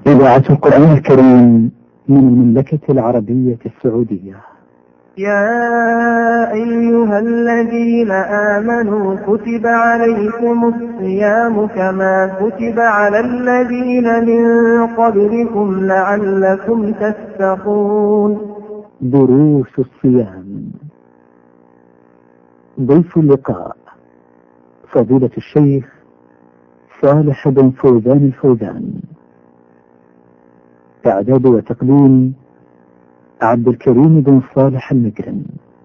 إذاعة القرآن الكريم من المملكة العربية السعودية. يا أيها الذين آمنوا كتب عليكم الصيام كما كتب على الذين من قبلكم لعلكم تتقون. دروس الصيام. ضيف اللقاء فضيلة الشيخ صالح بن فوزان الفوزان. إعداد وتقديم عبد الكريم بن صالح المكرم.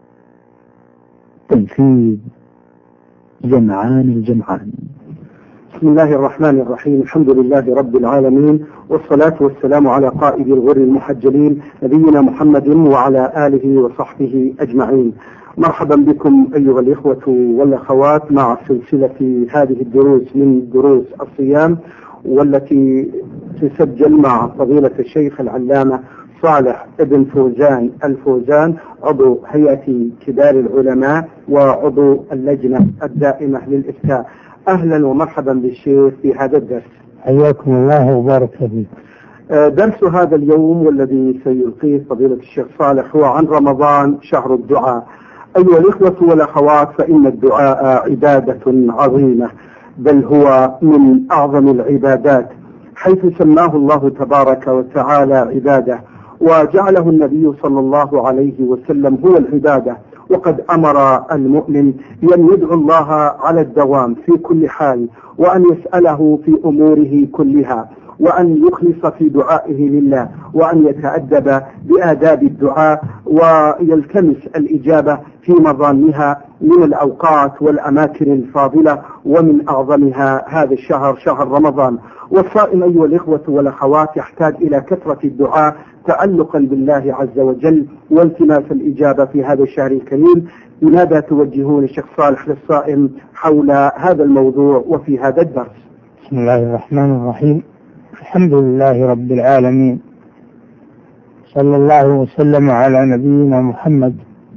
تنفيذ جمعان الجمعان. بسم الله الرحمن الرحيم. الحمد لله رب العالمين، والصلاة والسلام على قائد الغر المحجلين نبينا محمد وعلى آله وصحبه أجمعين. مرحبا بكم أيها الإخوة والأخوات مع سلسلة هذه الدروس من دروس الصيام، والتي تسجل مع فضيلة الشيخ العلامة صالح بن فوزان الفوزان، عضو هيئة كبار العلماء وعضو اللجنة الدائمة للإفتاء. أهلا ومرحبا بالشيخ في هذا الدرس. حياكم الله وبارك فيك. درس هذا اليوم والذي سيلقيه فضيلة الشيخ صالح هو عن رمضان شهر الدعاء. أيها الإخوة والأخوات، فإن الدعاء عبادة عظيمة، بل هو من أعظم العبادات، حيث سماه الله تبارك وتعالى عبادة، وجعله النبي صلى الله عليه وسلم هو العبادة. وقد أمر المؤمن بأن يدعو الله على الدوام في كل حال، وأن يسأله في أموره كلها، وأن يخلص في دعائه لله، وأن يتأدب بآداب الدعاء، ويلتمس الإجابة في مظانها من الأوقات والأماكن الفاضلة، ومن أعظمها هذا الشهر، شهر رمضان. والصائم أيها الإخوة والأخوات يحتاج إلى كثرة الدعاء تعلقا بالله عز وجل والتماس الإجابة في هذا الشهر الكريم. لماذا توجهون الشيخ صالح للصائم حول هذا الموضوع وفي هذا الدرس؟ بسم الله الرحمن الرحيم. الحمد لله رب العالمين، صلى الله وسلم على نبينا محمد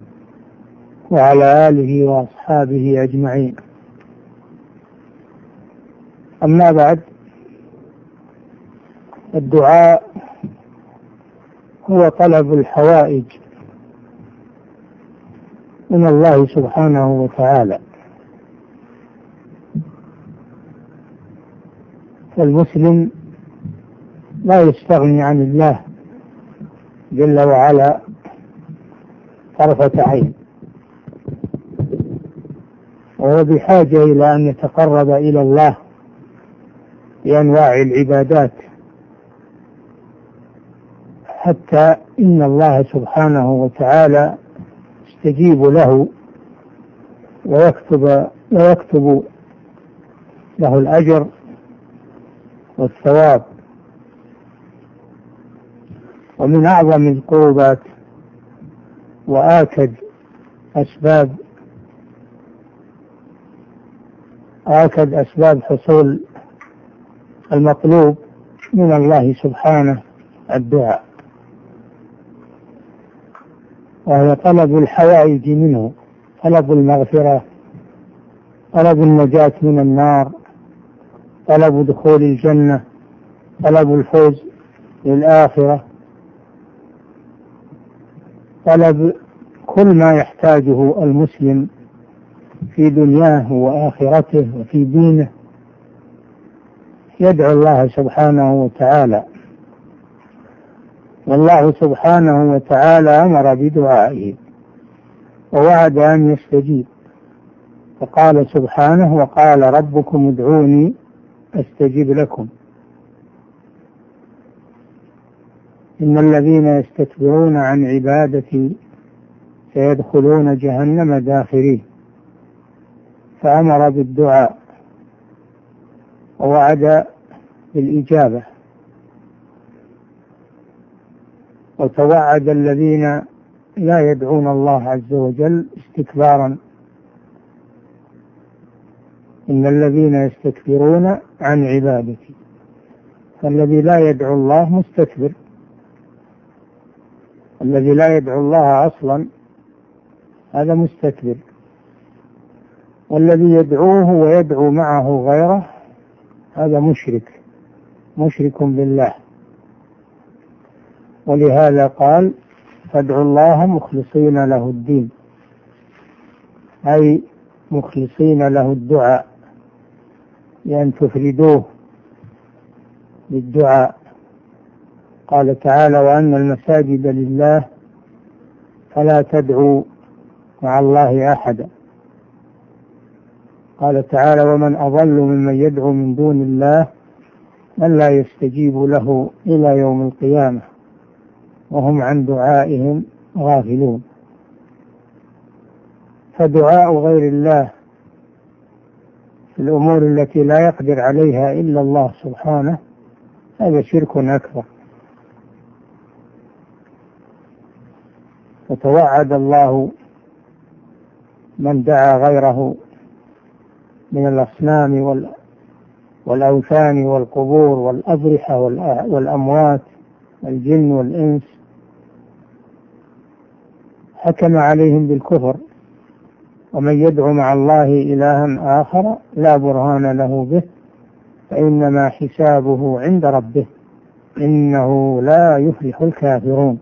وعلى آله وأصحابه أجمعين. أما بعد، الدعاء هو طلب الحوائج من الله سبحانه وتعالى، فالمسلم لا يستغني عن الله جل وعلا طرفة عين، وهو بحاجة إلى أن يتقرب إلى الله بأنواع العبادات، حتى إن الله سبحانه وتعالى يستجيب له ويكتب له الأجر والثواب. ومن أعظم القربات وآكد أسباب حصول المطلوب من الله سبحانه الدعاء، وهو طلب الحوائج منه، طلب المغفرة، طلب النجاة من النار، طلب دخول الجنة، طلب الفوز للآخرة، طلب كل ما يحتاجه المسلم في دنياه وآخرته وفي دينه، يدعو الله سبحانه وتعالى. والله سبحانه وتعالى أمر بدعائه ووعد أن يستجيب، فقال سبحانه: وقال ربكم ادعوني أستجب لكم إن الذين يستكبرون عن عبادتي سيدخلون جهنم داخرين. فأمر بالدعاء ووعد بالإجابة، وتوعد الذين لا يدعون الله عز وجل استكبارا. إن الذين يستكبرون عن عبادتي، فالذي لا يدعو الله مستكبر، الذي لا يدعو الله أصلا هذا مستكبر، والذي يدعوه ويدعو معه غيره هذا مشرك بالله. ولهذا قال فادعوا الله مخلصين له الدين، أي مخلصين له الدعاء، لأن تفردوه بالدعاء. قال تعالى وأن المساجد لله فلا تدعوا مع الله أحدا. قال تعالى ومن أضل ممن يدعو من دون الله من لا يستجيب له إلى يوم القيامة وهم عن دعائهم غافلون. فدعاء غير الله في الأمور التي لا يقدر عليها إلا الله سبحانه هذا شرك أكبر. فتوعد الله من دعا غيره من الأصنام والأوثان والقبور والأضرحة والأموات الجن والإنس، حكم عليهم بالكفر. ومن يدعو مع الله إلها آخر لا برهان له به فإنما حسابه عند ربه إنه لا يفلح الكافرون.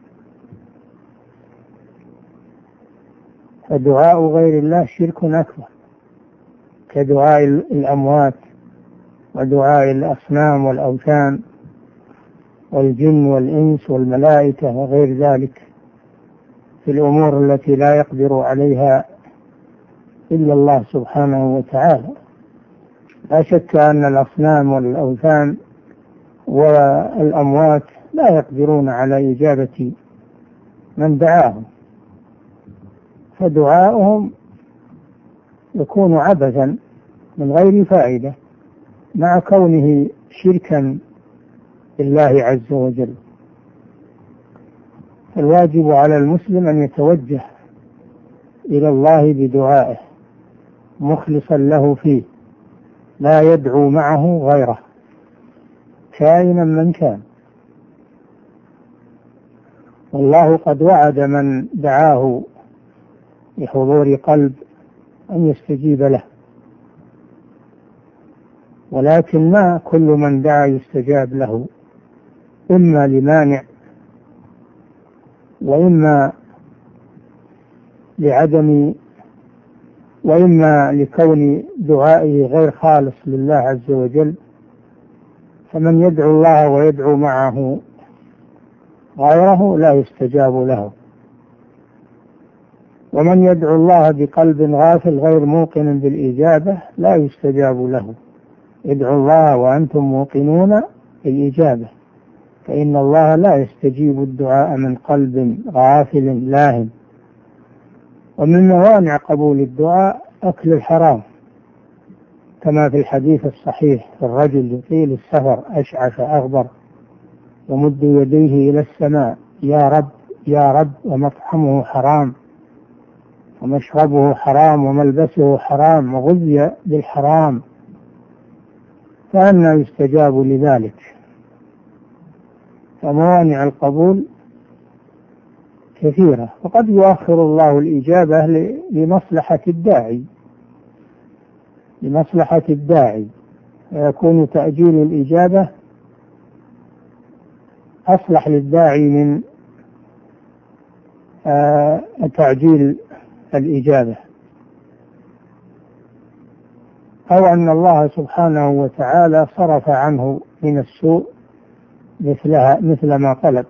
فدعاء غير الله شرك أكبر كدعاء الأموات ودعاء الأصنام والأوثان والجن والإنس والملائكة وغير ذلك في الأمور التي لا يقدر عليها إلا الله سبحانه وتعالى. لا شك أن الأصنام والأوثان والأموات لا يقدرون على إجابة من دعاهم، فدعاؤهم يكون عبثا من غير فائدة مع كونه شركا بالله عز وجل. الواجب على المسلم أن يتوجه إلى الله بدعائه مخلصا له فيه، لا يدعو معه غيره كائنا من كان. والله قد وعد من دعاه بحضور قلب أن يستجيب له، ولكن ما كل من دعا يستجاب له، إما لمانع وإما لعدم وإما لكون دعائه غير خالص لله عز وجل. فمن يدعو الله ويدعو معه غيره لا يستجاب له، ومن يدعو الله بقلب غافل غير موقن بالإجابة لا يستجاب له. ادعوا الله وأنتم موقنون بالإجابة فإن الله لا يستجيب الدعاء من قلب غافل لاهٍ. ومن موانع قبول الدعاء أكل الحرام، كما في الحديث الصحيح في الرجل يطيل السفر أشعث أغبر يمد يديه إلى السماء يا رب يا رب ومطعمه حرام ومشربه حرام وملبسه حرام وغذي بالحرام، فأنى يستجاب لذلك؟ فموانع القبول كثيرة، وقد يؤخر الله الإجابة لمصلحة الداعي ويكون تأجيل الإجابة أصلح للداعي من تعجيل الإجابة، أو أن الله سبحانه وتعالى صرف عنه من السوء مثل ما طلب.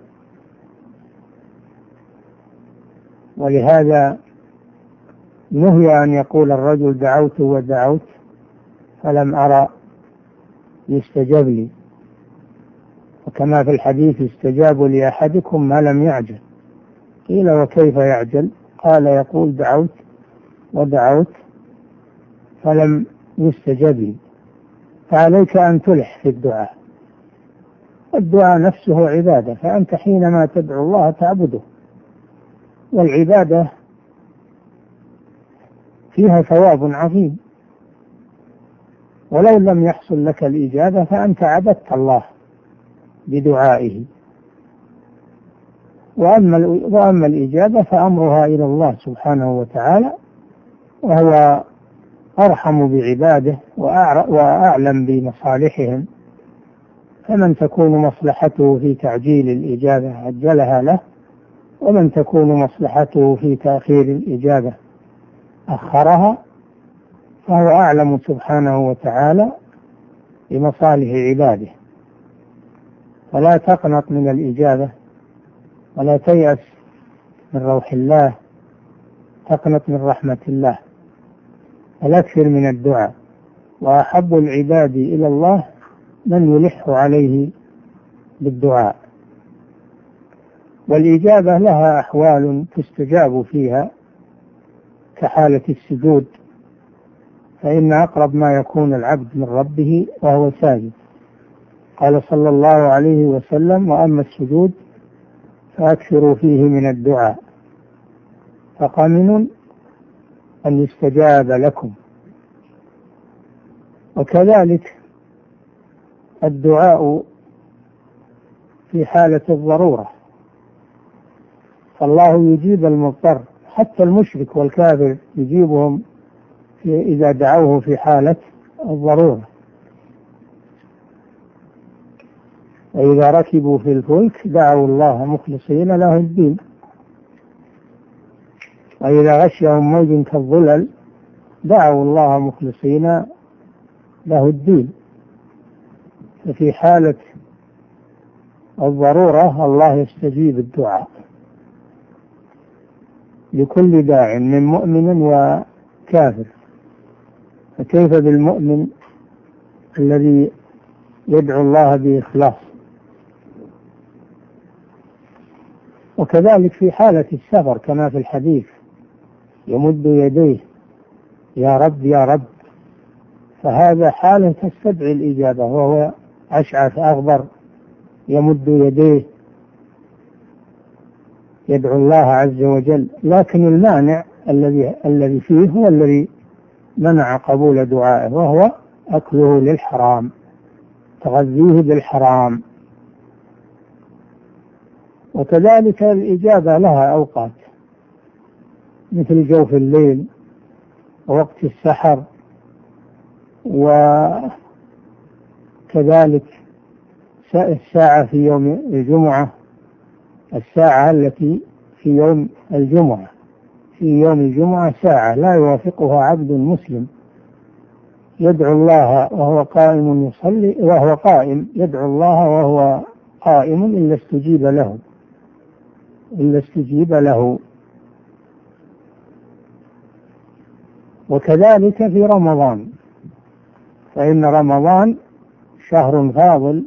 ولهذا نهي أن يقول الرجل دعوت ودعوت فلم أرى يستجاب لي، وكما في الحديث استجاب لأحدكم ما لم يعجل. قيل وكيف يعجل؟ قال يقول دعوت ودعوت فلم يستجب لي. فعليك أن تلح في الدعاء، الدعاء نفسه عبادة، فأنت حينما تدعو الله تعبده، والعبادة فيها ثواب عظيم، ولو لم يحصل لك الإجابة فأنت عبدت الله بدعائه. وأما الإجابة فأمرها إلى الله سبحانه وتعالى، وهو أرحم بعباده وأعلم بمصالحهم، فمن تكون مصلحته في تعجيل الإجابة عجلها له، ومن تكون مصلحته في تأخير الإجابة أخرها، فهو أعلم سبحانه وتعالى بمصالح عباده. فلا تقنط من الإجابة ولا تيأس من روح الله، تقنط من رحمة الله، والأكثر من الدعاء. وأحب العباد إلى الله من يلح عليه بالدعاء. والإجابة لها أحوال تستجاب فيها كحالة السجود، فإن أقرب ما يكون العبد من ربه وهو ساجد. قال صلى الله عليه وسلم: وأما السجود فأكثروا فيه من الدعاء فقمن أن يستجاب لكم. وكذلك الدعاء في حالة الضرورة، فالله يجيب المضطر، حتى المشرك والكافر يجيبهم إذا دعوه في حالة الضرورة. وإذا ركبوا في الفلك دعوا الله مخلصين له الدين، وإذا غشيهم موج كالظلل دعوا الله مخلصين له الدين. ففي حالة الضرورة الله يستجيب الدعاء لكل داع من مؤمن وكافر، فكيف بالمؤمن الذي يدعو الله بإخلاص؟ وكذلك في حالة السفر كما في الحديث: يمد يديه يا رب يا رب، فهذا حالة تستدعي الإجابة، وهو أشعث أغبر يمد يديه يدعو الله عز وجل. لكن المانع الذي فيه هو الذي منع قبول دعائه، وهو أكله للحرام، تغذيه بالحرام. وكذلك الإجابة لها أوقات، مثل جوف الليل ووقت السحر، وكذلك الساعة في يوم الجمعة، الساعة التي في يوم الجمعة، في يوم الجمعة ساعة لا يوافقها عبد مسلم يدعو الله وهو قائم يصلي، وهو قائم يدعو الله وهو قائم إلا استجيب له. وكذلك في رمضان، فإن رمضان شهر فاضل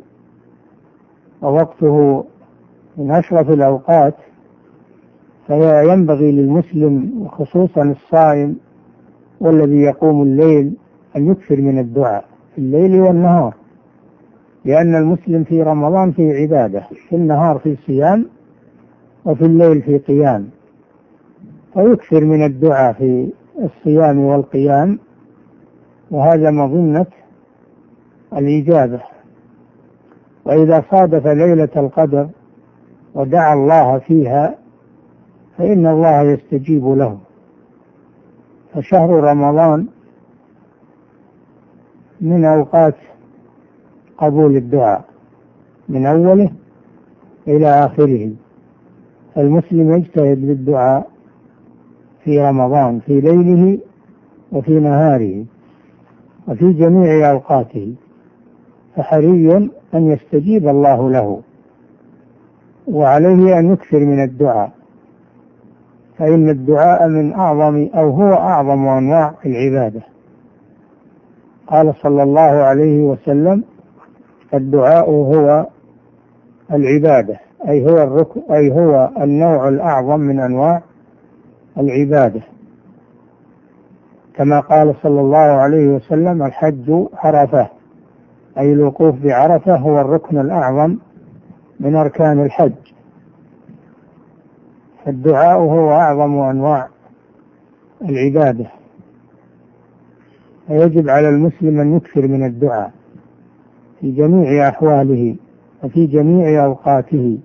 ووقته من أشرف الأوقات، فينبغي للمسلم وخصوصا الصائم والذي يقوم الليل أن يكثر من الدعاء في الليل والنهار، لأن المسلم في رمضان في عبادة، في النهار في صيام وفي الليل في قيام، فيكثر من الدعاء في الصيام والقيام، وهذا مظنة الإجابة. وإذا صادف ليلة القدر ودعا الله فيها فإن الله يستجيب له. فشهر رمضان من أوقات قبول الدعاء من أوله إلى آخره، المسلم يجتهد بالدعاء في رمضان في ليله وفي نهاره وفي جميع أوقاته، فحري أن يستجيب الله له، وعليه أن يكثر من الدعاء، فإن الدعاء من أعظم أو هو أعظم أنواع العبادة. قال صلى الله عليه وسلم: الدعاء هو العبادة، أي هو الركن، أي هو النوع الأعظم من أنواع العبادة، كما قال صلى الله عليه وسلم: الحج عرفة، أي الوقوف بعرفة هو الركن الأعظم من أركان الحج. فالدعاء هو أعظم أنواع العبادة، فيجب على المسلم أن يكثر من الدعاء في جميع أحواله وفي جميع أوقاته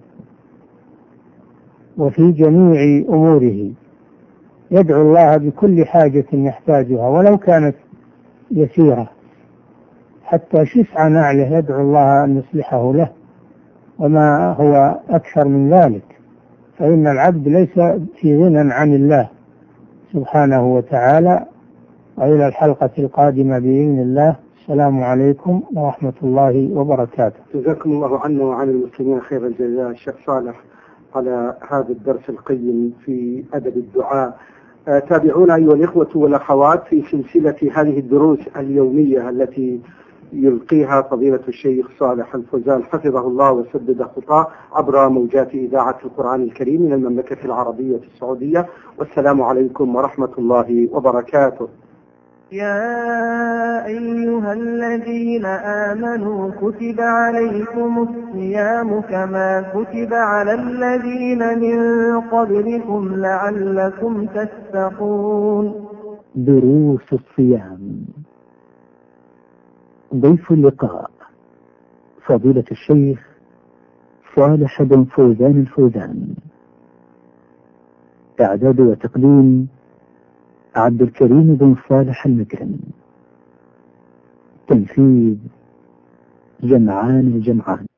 وفي جميع أموره، يدعو الله بكل حاجة يحتاجها ولو كانت يسيرة، حتى شسع نعله يدعو الله أن يصلحه له، وما هو أكثر من ذلك، فإن العبد ليس في غنى عن الله سبحانه وتعالى. وإلى الحلقة القادمة بإذن الله. السلام عليكم ورحمة الله وبركاته. جزاكم الله عنا وعن المسلمين خير الجزاء الشيخ صالح على هذا الدرس القيم في أدب الدعاء. تابعونا أيها الإخوة والأخوات في سلسلة هذه الدروس اليومية التي يلقيها فضيلة الشيخ صالح الفوزان حفظه الله وسدد خطاه عبر موجات إذاعة القرآن الكريم من المملكة العربية السعودية. والسلام عليكم ورحمة الله وبركاته. يا أيها الذين آمنوا كتب عليكم الصيام كما كتب على الذين من قبلكم لعلكم تتقون. دروس الصيام. ضيف اللقاء فضيلة الشيخ صالح بن فوزان الفوزان. إعداد وتقديم عبد الكريم بن صالح المكرم. تنفيذ جمعان الجمعان.